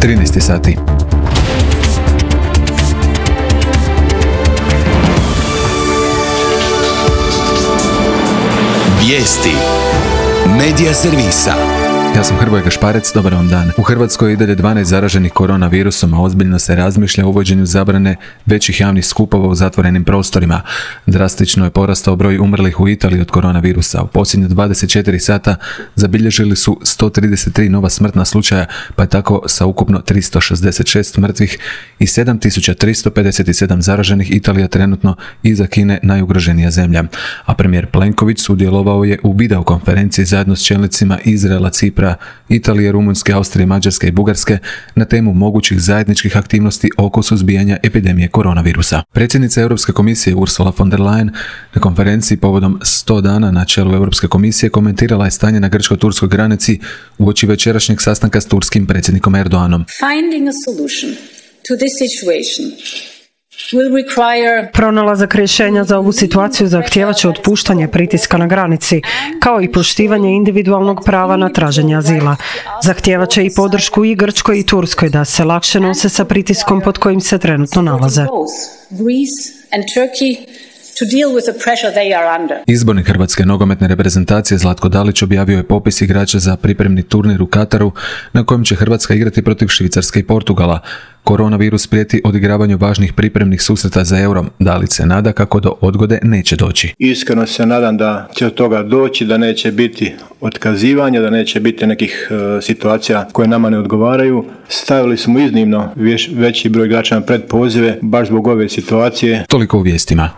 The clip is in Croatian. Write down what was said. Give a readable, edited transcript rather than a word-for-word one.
13 sati. Vijesti Medija servisa. Ja sam Hrvoje Gašparec, dobar vam dan. U Hrvatskoj je i dalje 12 zaraženih koronavirusom, a ozbiljno se razmišlja o uvođenju zabrane većih javnih skupova u zatvorenim prostorima. Drastično je porastao broj umrlih u Italiji od koronavirusa. U posljednje 24 sata zabilježili su 133 nova smrtna slučaja, pa je tako sa ukupno 366 mrtvih i 7357 zaraženih Italija trenutno iza Kine najugroženija zemlja. A premijer Plenković sudjelovao je u videokonferenciji zajedno s čelnicima Izraela, Cipra, Italije, Rumunjske, Austrije, Mađarske i Bugarske na temu mogućih zajedničkih aktivnosti oko suzbijanja epidemije koronavirusa. Predsjednica Europske komisije Ursula von der Leyen na konferenciji povodom 100 dana na čelu Europske komisije komentirala je stanje na grčko-turskoj granici uoči večerašnjeg sastanka s turskim predsjednikom Erdoganom. Finding a solution to this situation Pronalazak rješenja za ovu situaciju zahtijevat će otpuštanje pritiska na granici, kao i poštivanje individualnog prava na traženje azila. Zahtijevat će i podršku i Grčkoj i Turskoj da se lakše nose sa pritiskom pod kojim se trenutno nalaze. Izbornik hrvatske nogometne reprezentacije Zlatko Dalić objavio je popis igrača za pripremni turnir u Kataru na kojem će Hrvatska igrati protiv Švicarske i Portugala. Koronavirus prijeti odigravanju važnih pripremnih susreta za Euro. Dalić se nada kako do odgode neće doći. Iskreno se nadam da će od toga doći, da neće biti otkazivanja, da neće biti nekih situacija koje nama ne odgovaraju. Stavili smo iznimno veći broj igrača na predpozive baš zbog ove situacije. Toliko u vijestima.